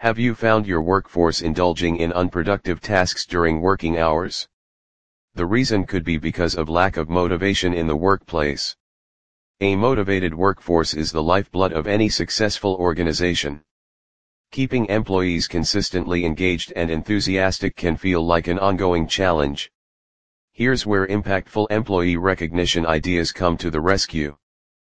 Have you found your workforce indulging in unproductive tasks during working hours? The reason could be because of lack of motivation in the workplace. A motivated workforce is the lifeblood of any successful organization. Keeping employees consistently engaged and enthusiastic can feel like an ongoing challenge. Here's where impactful employee recognition ideas come to the rescue.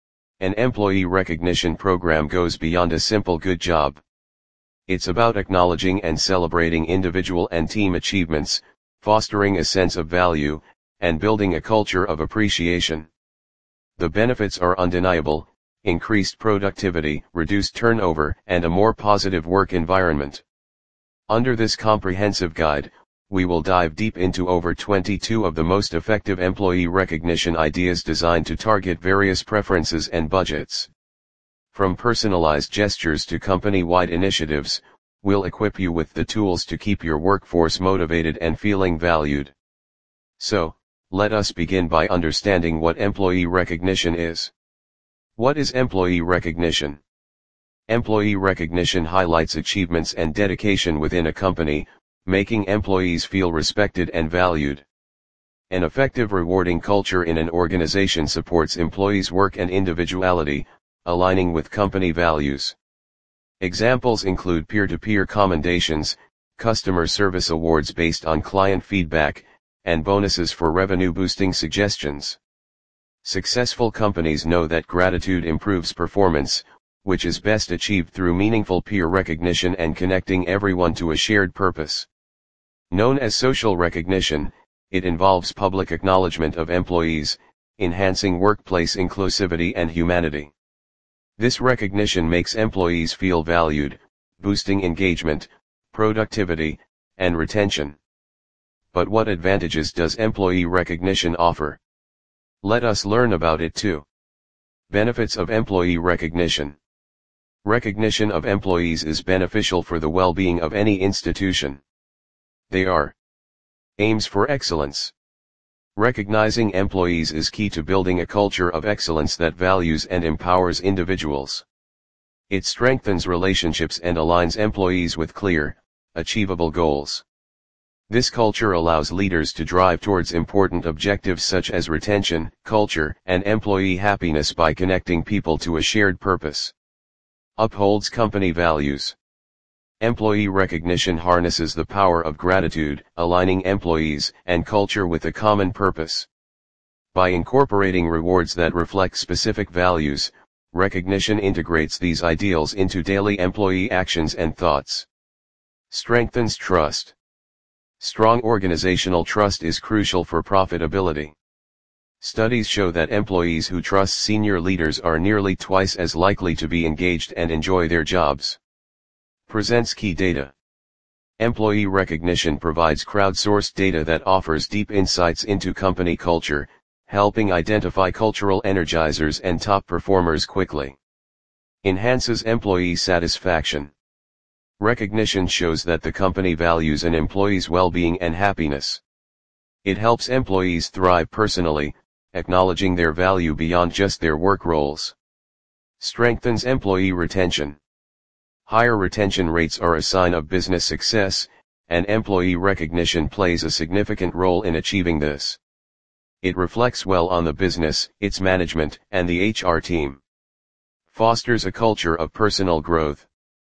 An employee recognition program goes beyond a simple good job. It's about acknowledging and celebrating individual and team achievements, fostering a sense of value, and building a culture of appreciation. The benefits are undeniable: increased productivity, reduced turnover, and a more positive work environment. Under this comprehensive guide, we will dive deep into over 22 of the most effective employee recognition ideas designed to target various preferences and budgets. From personalized gestures to company-wide initiatives, we'll equip you with the tools to keep your workforce motivated and feeling valued. So, let us begin by understanding what employee recognition is. What is employee recognition? Employee recognition highlights achievements and dedication within a company, making employees feel respected and valued. An effective rewarding culture in an organization supports employees' work and individuality, aligning with company values. Examples include peer-to-peer commendations, customer service awards based on client feedback, and bonuses for revenue-boosting suggestions. Successful companies know that gratitude improves performance, which is best achieved through meaningful peer recognition and connecting everyone to a shared purpose. Known as social recognition, it involves public acknowledgement of employees, enhancing workplace inclusivity and humanity. This recognition makes employees feel valued, boosting engagement, productivity, and retention. But what advantages does employee recognition offer? Let us learn about it too. Benefits of employee recognition. Recognition of employees is beneficial for the well-being of any institution. They are: aims for excellence. Recognizing employees is key to building a culture of excellence that values and empowers individuals. It strengthens relationships and aligns employees with clear, achievable goals. This culture allows leaders to drive towards important objectives such as retention, culture, and employee happiness by connecting people to a shared purpose. Upholds company values. Employee recognition harnesses the power of gratitude, aligning employees and culture with a common purpose. By incorporating rewards that reflect specific values, recognition integrates these ideals into daily employee actions and thoughts. Strengthens trust. Strong organizational trust is crucial for profitability. Studies show that employees who trust senior leaders are nearly twice as likely to be engaged and enjoy their jobs. Presents key data. Employee recognition provides crowdsourced data that offers deep insights into company culture, helping identify cultural energizers and top performers quickly. Enhances employee satisfaction. Recognition shows that the company values an employee's well-being and happiness. It helps employees thrive personally, acknowledging their value beyond just their work roles. Strengthens employee retention. Higher retention rates are a sign of business success, and employee recognition plays a significant role in achieving this. It reflects well on the business, its management, and the HR team. Fosters a culture of personal growth.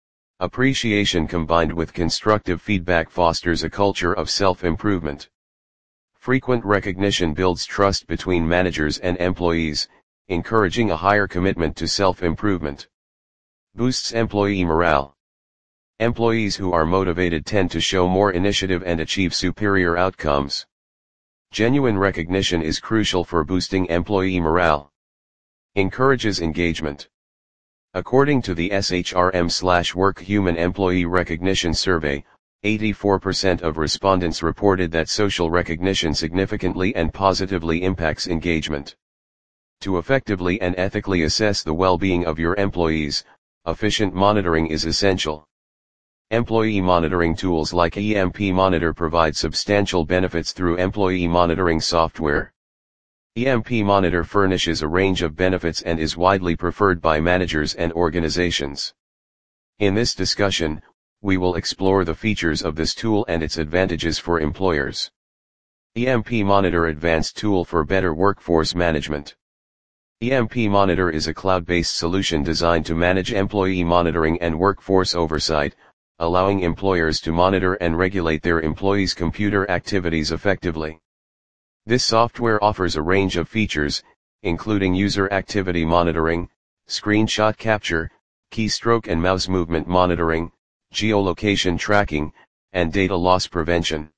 Appreciation combined with constructive feedback fosters a culture of self-improvement. Frequent recognition builds trust between managers and employees, encouraging a higher commitment to self-improvement. Boosts employee morale. Employees who are motivated tend to show more initiative and achieve superior outcomes. Genuine recognition is crucial for boosting employee morale. Encourages engagement. According to the SHRM/Work Human Employee Recognition Survey, 84% of respondents reported that social recognition significantly and positively impacts engagement. To effectively and ethically assess the well-being of your employees, efficient monitoring is essential. Employee monitoring tools like EMP Monitor provide substantial benefits through employee monitoring software. EMP Monitor furnishes a range of benefits and is widely preferred by managers and organizations. In this discussion, we will explore the features of this tool and its advantages for employers. EMP Monitor Advanced Tool for Better Workforce Management. EMP Monitor is a cloud-based solution designed to manage employee monitoring and workforce oversight, allowing employers to monitor and regulate their employees' computer activities effectively. This software offers a range of features, including user activity monitoring, screenshot capture, keystroke and mouse movement monitoring, geolocation tracking, and data loss prevention.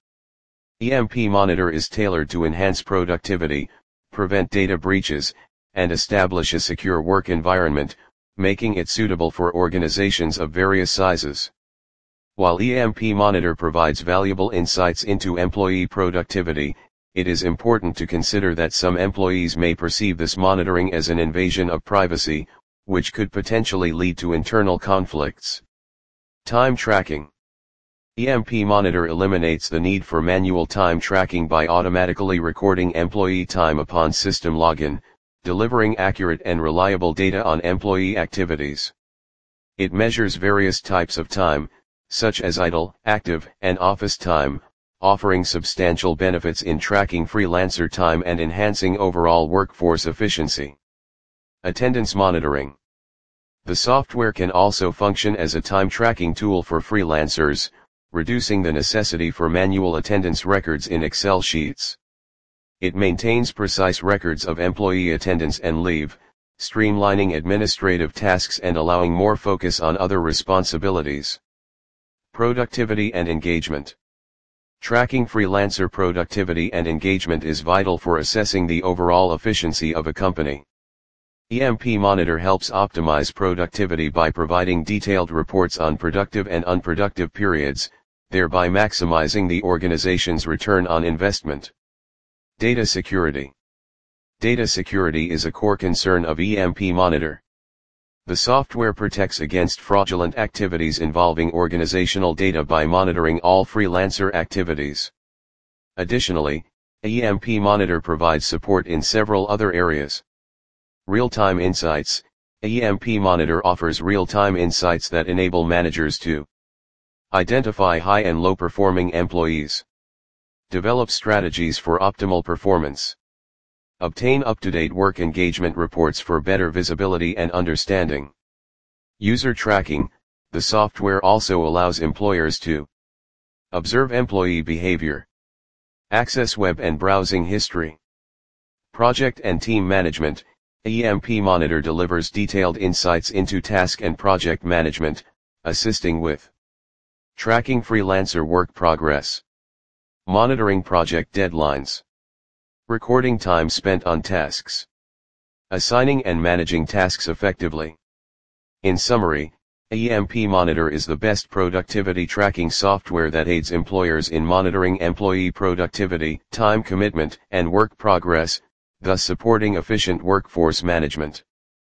EMP Monitor is tailored to enhance productivity, prevent data breaches, and establish a secure work environment, making it suitable for organizations of various sizes. While EMP Monitor provides valuable insights into employee productivity, it is important to consider that some employees may perceive this monitoring as an invasion of privacy, which could potentially lead to internal conflicts. Time tracking. EMP Monitor eliminates the need for manual time tracking by automatically recording employee time upon system login, delivering accurate and reliable data on employee activities. It measures various types of time, such as idle, active, and office time, offering substantial benefits in tracking freelancer time and enhancing overall workforce efficiency. Attendance monitoring. The software can also function as a time tracking tool for freelancers, reducing the necessity for manual attendance records in Excel sheets. It maintains precise records of employee attendance and leave, streamlining administrative tasks and allowing more focus on other responsibilities. Productivity and engagement. Tracking freelancer productivity and engagement is vital for assessing the overall efficiency of a company. EMP Monitor helps optimize productivity by providing detailed reports on productive and unproductive periods, thereby maximizing the organization's return on investment. Data security. Data security is a core concern of EMP Monitor. The software protects against fraudulent activities involving organizational data by monitoring all freelancer activities. Additionally, EMP Monitor provides support in several other areas. Real-time insights. EMP Monitor offers real-time insights that enable managers to identify high and low-performing employees, develop strategies for optimal performance, obtain up-to-date work engagement reports for better visibility and understanding. User tracking. The software also allows employers to observe employee behavior, access web and browsing history. Project and team management. EMP Monitor delivers detailed insights into task and project management, assisting with tracking freelancer work progress, monitoring project deadlines, recording time spent on tasks, assigning and managing tasks effectively. In summary, EMP Monitor is the best productivity tracking software that aids employers in monitoring employee productivity, time commitment, and work progress, thus supporting efficient workforce management.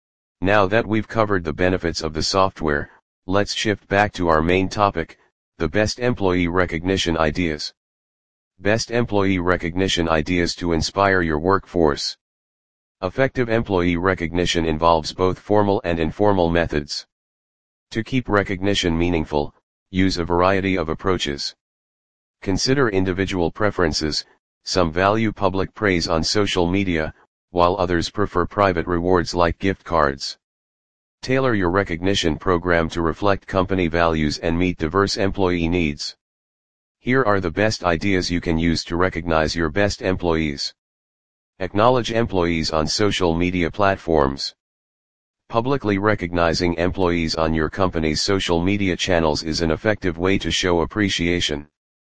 Now that we've covered the benefits of the software, let's shift back to our main topic, the best employee recognition ideas. Best employee recognition ideas to inspire your workforce. Effective employee recognition involves both formal and informal methods. To keep recognition meaningful, use a variety of approaches. Consider individual preferences. Some value public praise on social media, while others prefer private rewards like gift cards. Tailor your recognition program to reflect company values and meet diverse employee needs. Here are the best ideas you can use to recognize your best employees. Acknowledge employees on social media platforms. Publicly recognizing employees on your company's social media channels is an effective way to show appreciation.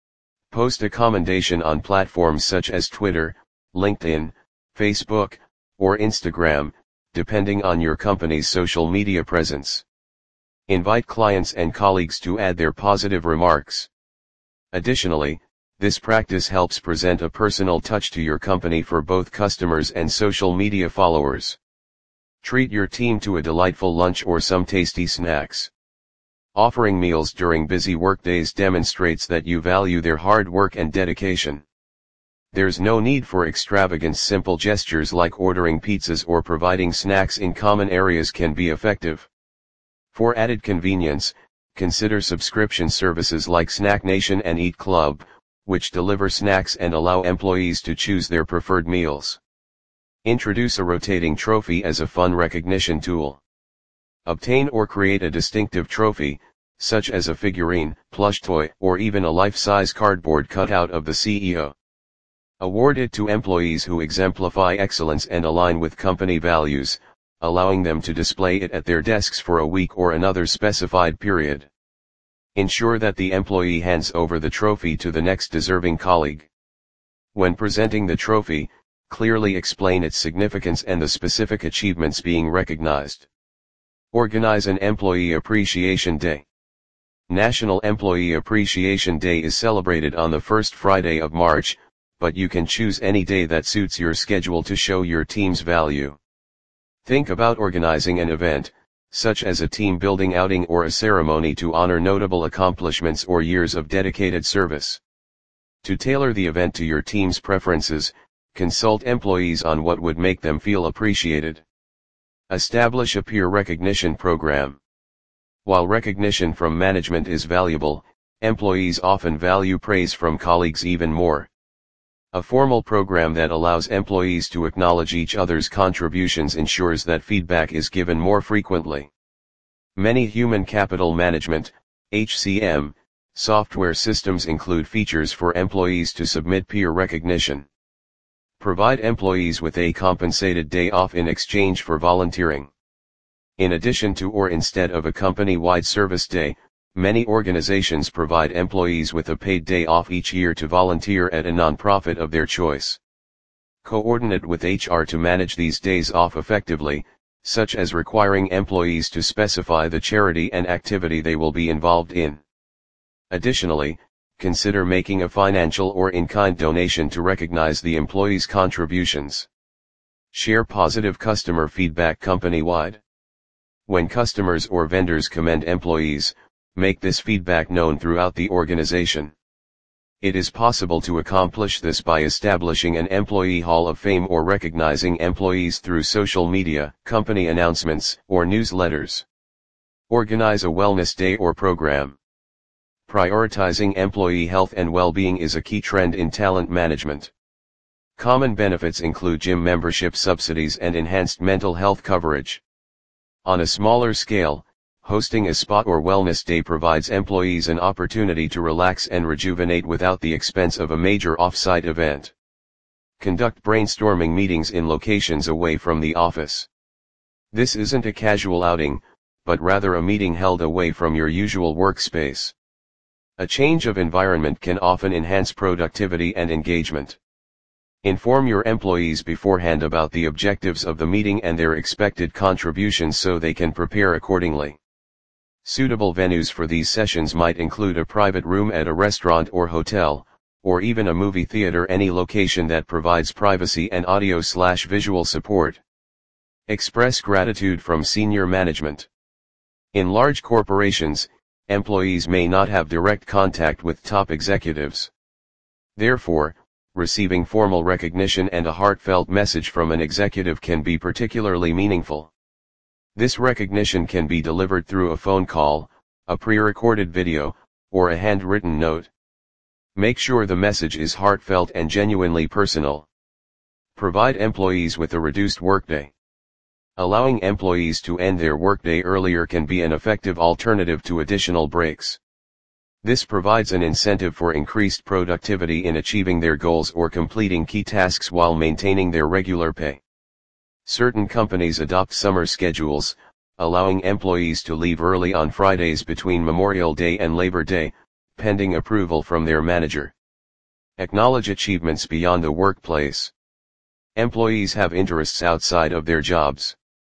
Post a commendation on platforms such as Twitter, LinkedIn, Facebook, or Instagram, depending on your company's social media presence. Invite clients and colleagues to add their positive remarks. Additionally, this practice helps present a personal touch to your company for both customers and social media followers. Treat your team to a delightful lunch or some tasty snacks. Offering meals during busy workdays demonstrates that you value their hard work and dedication. There's no need for extravagance. Simple gestures like ordering pizzas or providing snacks in common areas can be effective. For added convenience, Consider subscription services like Snack Nation and Eat Club, which deliver snacks and allow employees to choose their preferred meals. Introduce a rotating trophy as a fun recognition tool. Obtain or create a distinctive trophy, such as a figurine, plush toy, or even a life-size cardboard cutout of the CEO. Award it to employees who exemplify excellence and align with company values, allowing them to display it at their desks for a week or another specified period. Ensure that the employee hands over the trophy to the next deserving colleague. When presenting the trophy, clearly explain its significance and the specific achievements being recognized. Organize an Employee Appreciation Day. National Employee Appreciation Day is celebrated on the first Friday of March, but you can choose any day that suits your schedule to show your team's value. Think about organizing an event, such as a team building outing or a ceremony to honor notable accomplishments or years of dedicated service. To tailor the event to your team's preferences, consult employees on what would make them feel appreciated. Establish a peer recognition program. While recognition from management is valuable, employees often value praise from colleagues even more. A formal program that allows employees to acknowledge each other's contributions ensures that feedback is given more frequently. Many human capital management, HCM, software systems include features for employees to submit peer recognition. Provide employees with a compensated day off in exchange for volunteering. In addition to or instead of a company-wide service day, many organizations provide employees with a paid day off each year to volunteer at a nonprofit of their choice. Coordinate with HR to manage these days off effectively, such as requiring employees to specify the charity and activity they will be involved in. Additionally, consider making a financial or in-kind donation to recognize the employee's contributions. Share positive customer feedback company-wide. When customers or vendors commend employees, make this feedback known throughout the organization. It is possible to accomplish this by establishing an employee hall of fame or recognizing employees through social media, company announcements, or newsletters. Organize a wellness day or program. Prioritizing employee health and well-being is a key trend in talent management. Common benefits include gym membership subsidies and enhanced mental health coverage. On a smaller scale, hosting a spa or wellness day provides employees an opportunity to relax and rejuvenate without the expense of a major off-site event. Conduct brainstorming meetings in locations away from the office. This isn't a casual outing, but rather a meeting held away from your usual workspace. A change of environment can often enhance productivity and engagement. Inform your employees beforehand about the objectives of the meeting and their expected contributions so they can prepare accordingly. Suitable venues for these sessions might include a private room at a restaurant or hotel, or even a movie theater, any location that provides privacy and audio/visual support. Express gratitude from senior management. In large corporations, employees may not have direct contact with top executives. Therefore, receiving formal recognition and a heartfelt message from an executive can be particularly meaningful. This recognition can be delivered through a phone call, a pre-recorded video, or a handwritten note. Make sure the message is heartfelt and genuinely personal. Provide employees with a reduced workday. Allowing employees to end their workday earlier can be an effective alternative to additional breaks. This provides an incentive for increased productivity in achieving their goals or completing key tasks while maintaining their regular pay. Certain companies adopt summer schedules, allowing employees to leave early on Fridays between Memorial Day and Labor Day, pending approval from their manager. Acknowledge achievements beyond the workplace. Employees have interests outside of their jobs.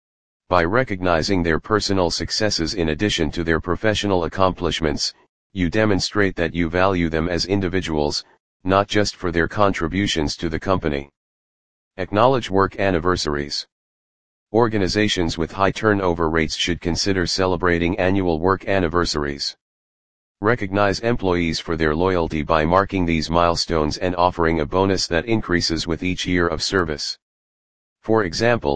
By recognizing their personal successes in addition to their professional accomplishments, you demonstrate that you value them as individuals, not just for their contributions to the company. Acknowledge work anniversaries. Organizations with high turnover rates should consider celebrating annual work anniversaries. Recognize employees for their loyalty by marking these milestones and offering a bonus that increases with each year of service. For example,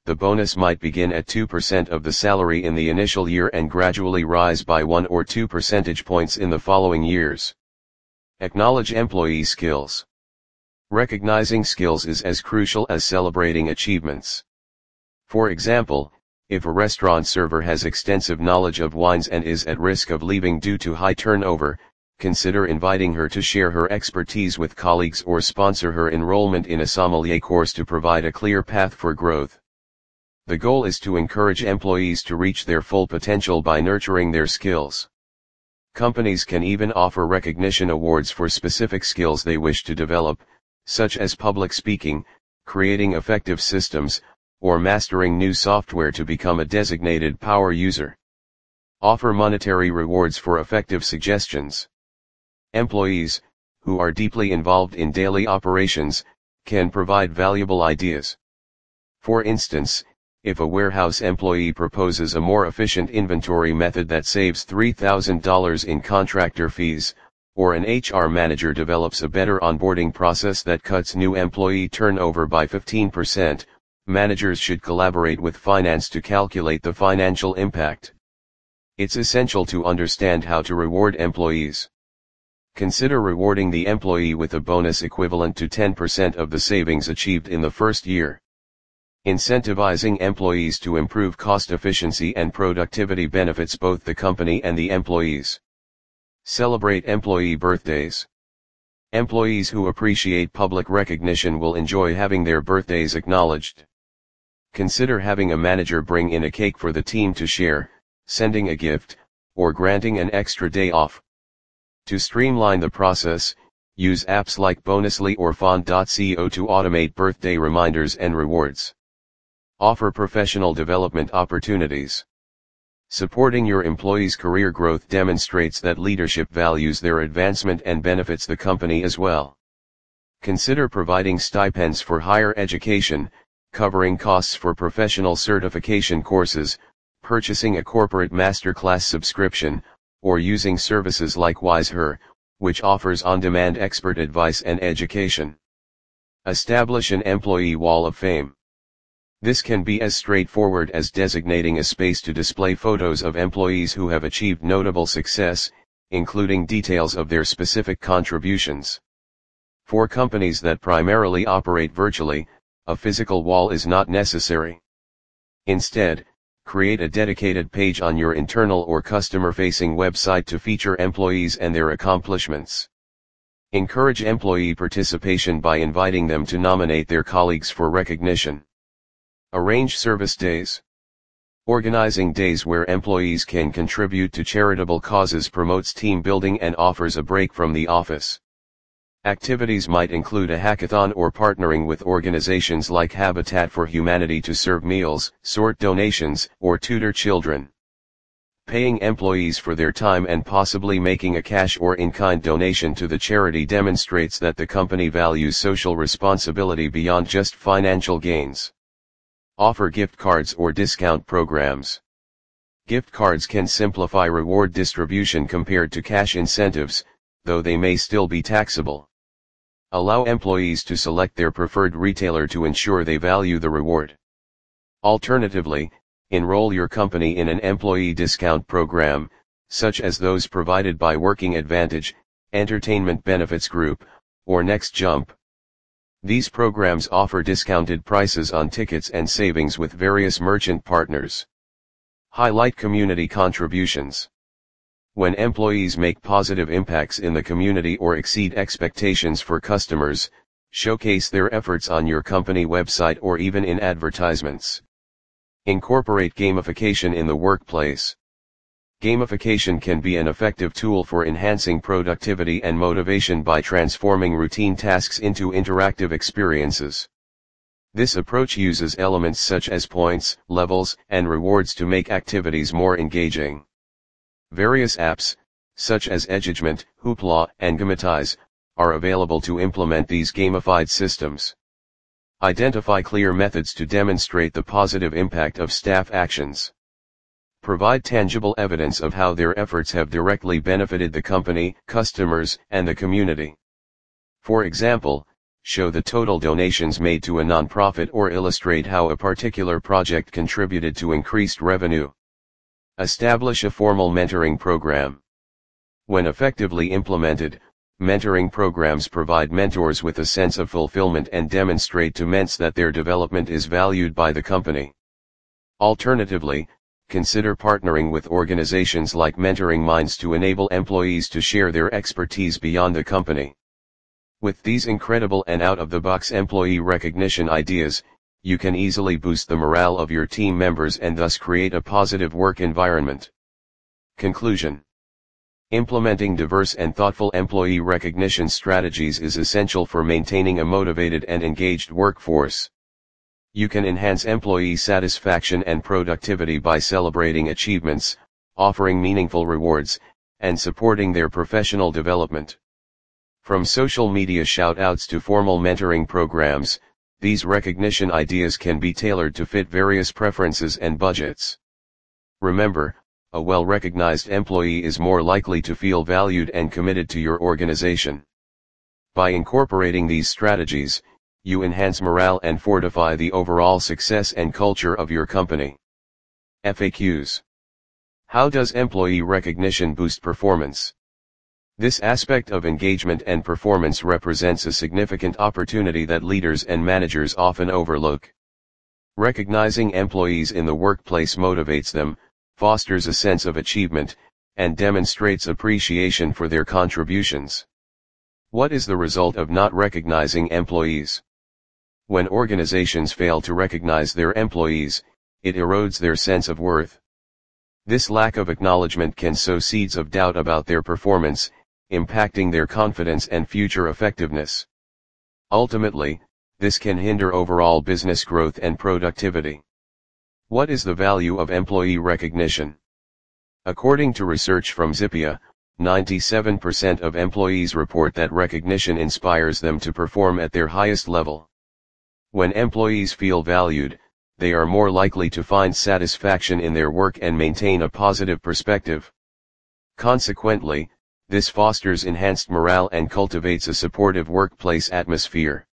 the bonus might begin at 2% of the salary in the initial year and gradually rise by 1 or 2 percentage points in the following years. Acknowledge employee skills. Recognizing skills is as crucial as celebrating achievements. For example, if a restaurant server has extensive knowledge of wines and is at risk of leaving due to high turnover, consider inviting her to share her expertise with colleagues or sponsor her enrollment in a sommelier course to provide a clear path for growth. The goal is to encourage employees to reach their full potential by nurturing their skills. Companies can even offer recognition awards for specific skills they wish to develop, such as public speaking, creating effective systems, or mastering new software to become a designated power user. Offer monetary rewards for effective suggestions. Employees, who are deeply involved in daily operations, can provide valuable ideas. For instance, if a warehouse employee proposes a more efficient inventory method that saves $3,000 in contractor fees, or an HR manager develops a better onboarding process that cuts new employee turnover by 15%, managers should collaborate with finance to calculate the financial impact. It's essential to understand how to reward employees. Consider rewarding the employee with a bonus equivalent to 10% of the savings achieved in the first year. Incentivizing employees to improve cost efficiency and productivity benefits both the company and the employees. Celebrate employee birthdays. Employees who appreciate public recognition will enjoy having their birthdays acknowledged. Consider having a manager bring in a cake for the team to share, sending a gift, or granting an extra day off. To streamline the process, use apps like Bonusly or Fond.co to automate birthday reminders and rewards. Offer professional development opportunities. Supporting your employees' career growth demonstrates that leadership values their advancement and benefits the company as well. Consider providing stipends for higher education, covering costs for professional certification courses, purchasing a corporate masterclass subscription, or using services like WiseHer, which offers on-demand expert advice and education. Establish an employee wall of fame. This can be as straightforward as designating a space to display photos of employees who have achieved notable success, including details of their specific contributions. For companies that primarily operate virtually, a physical wall is not necessary. Instead, create a dedicated page on your internal or customer-facing website to feature employees and their accomplishments. Encourage employee participation by inviting them to nominate their colleagues for recognition. Arrange service days. Organizing days where employees can contribute to charitable causes promotes team building and offers a break from the office. Activities might include a hackathon or partnering with organizations like Habitat for Humanity to serve meals, sort donations, or tutor children. Paying employees for their time and possibly making a cash or in-kind donation to the charity demonstrates that the company values social responsibility beyond just financial gains. Offer gift cards or discount programs. Gift cards can simplify reward distribution compared to cash incentives, though they may still be taxable. Allow employees to select their preferred retailer to ensure they value the reward. Alternatively, enroll your company in an employee discount program, such as those provided by Working Advantage, Entertainment Benefits Group, or NextJump. These programs offer discounted prices on tickets and savings with various merchant partners. Highlight community contributions. When employees make positive impacts in the community or exceed expectations for customers, showcase their efforts on your company website or even in advertisements. Incorporate gamification in the workplace. Gamification can be an effective tool for enhancing productivity and motivation by transforming routine tasks into interactive experiences. This approach uses elements such as points, levels, and rewards to make activities more engaging. Various apps, such as Edgegement, Hoopla, and Gametize, are available to implement these gamified systems. Identify clear methods to demonstrate the positive impact of staff actions. Provide tangible evidence of how their efforts have directly benefited the company, customers, and the community. For example, show the total donations made to a nonprofit or illustrate how a particular project contributed to increased revenue. Establish a formal mentoring program. When effectively implemented, mentoring programs provide mentors with a sense of fulfillment and demonstrate to ments that their development is valued by the company. Alternatively, consider partnering with organizations like Mentoring Minds to enable employees to share their expertise beyond the company. With these incredible and out-of-the-box employee recognition ideas, you can easily boost the morale of your team members and thus create a positive work environment. Conclusion: implementing diverse and thoughtful employee recognition strategies is essential for maintaining a motivated and engaged workforce. You can enhance employee satisfaction and productivity by celebrating achievements, offering meaningful rewards, and supporting their professional development. From social media shout-outs to formal mentoring programs, these recognition ideas can be tailored to fit various preferences and budgets. Remember, a well-recognized employee is more likely to feel valued and committed to your organization. By incorporating these strategies, you enhance morale and fortify the overall success and culture of your company. FAQs. How does employee recognition boost performance? This aspect of engagement and performance represents a significant opportunity that leaders and managers often overlook. Recognizing employees in the workplace motivates them, fosters a sense of achievement, and demonstrates appreciation for their contributions. What is the result of not recognizing employees? When organizations fail to recognize their employees, it erodes their sense of worth. This lack of acknowledgement can sow seeds of doubt about their performance, impacting their confidence and future effectiveness. Ultimately, this can hinder overall business growth and productivity. What is the value of employee recognition? According to research from Zippia, 97% of employees report that recognition inspires them to perform at their highest level. When employees feel valued, they are more likely to find satisfaction in their work and maintain a positive perspective. Consequently, this fosters enhanced morale and cultivates a supportive workplace atmosphere.